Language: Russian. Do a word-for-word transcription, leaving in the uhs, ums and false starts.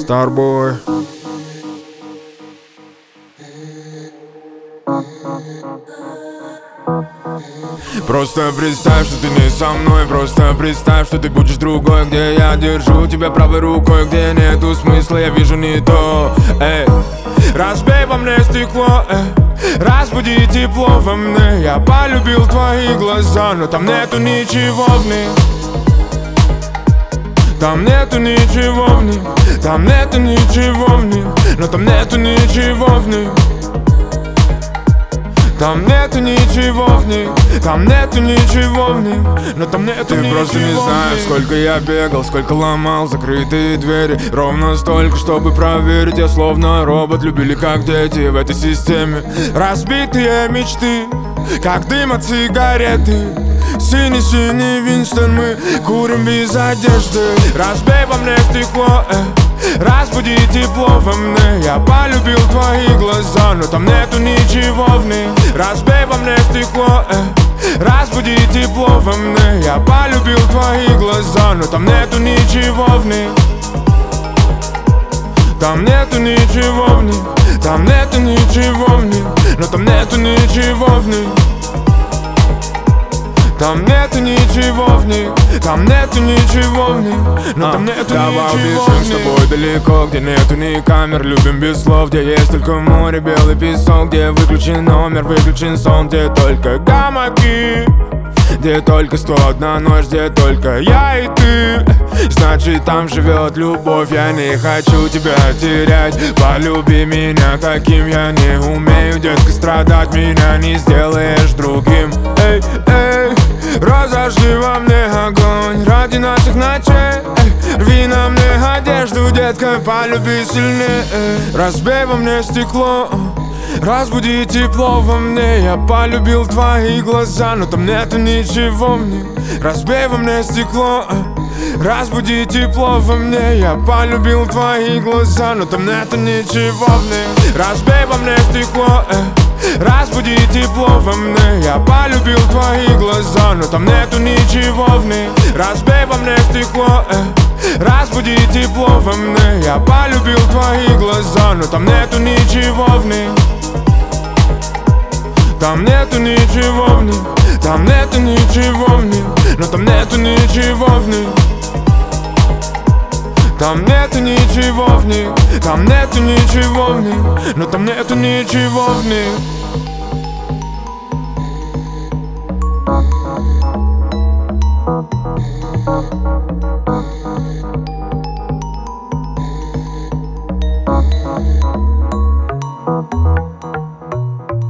Starboy. Просто представь, что ты не со мной. Просто представь, что ты будешь другой. Где я держу тебя правой рукой, где нету смысла, я вижу не то. Эй, разбей во мне стекло, эй, разбуди тепло во мне. Я полюбил твои глаза, но там нету ничего в них. Там нету ничего в них, там нету ничего в них, но там нету ничего в них. Там нету ничего в них, там нету ничего в них, но там нету Ты ничего. Ты просто не знаешь, сколько я бегал, сколько ломал закрытые двери. Ровно столько, чтобы проверить. Я словно робот, любили как дети в этой системе. Разбитые мечты, как дым от сигареты. Синий-синий Винстон, мы курим без одежды. Разбей во мне стекло, э, разбуди тепло во мне. Я полюбил твои глаза, но там нету ничего в них. Разбей во мне стекло, э, разбуди тепло во мне. Я полюбил твои глаза, но там нету ничего в них. Там нету ничего в них, там нету ничего в них, но там нету ничего в них. Там нету ничего в них, там нету ничего в них, но а, там нету давай ничего в них. Давай убежим с тобой далеко, где нету ни камер. Любим без слов, где есть только море, белый песок. Где выключен номер, выключен сон. Где только гамаки, где только сто одна ночь, где только я и ты. Значит, там живет любовь, я не хочу тебя терять. Полюби меня таким, я не умею, детка, страдать. Меня не сделаешь другим. Эй, эй, разожги во мне огонь ради наших ночей. Эй, рви на мне одежду, детка, полюби сильнее. Разбей во мне стекло, разбуди тепло во мне. Я полюбил твои глаза, но там нету ничего в них. Разбей во мне стекло, разбуди тепло во мне. Я полюбил твои глаза, но там нету ничего в них. Разбей во мне стекло, разбуди тепло во мне. Я полюбил твои глаза, но там нету ничего в них. Разбей во мне стекло, разбуди тепло во мне. Я полюбил твои глаза, но там нету ничего в них. Там нету ничего в них, там нету ничего в них, но там нету ничего в них. Там нету ничего в них, там нету ничего в них, но там нету ничего в них.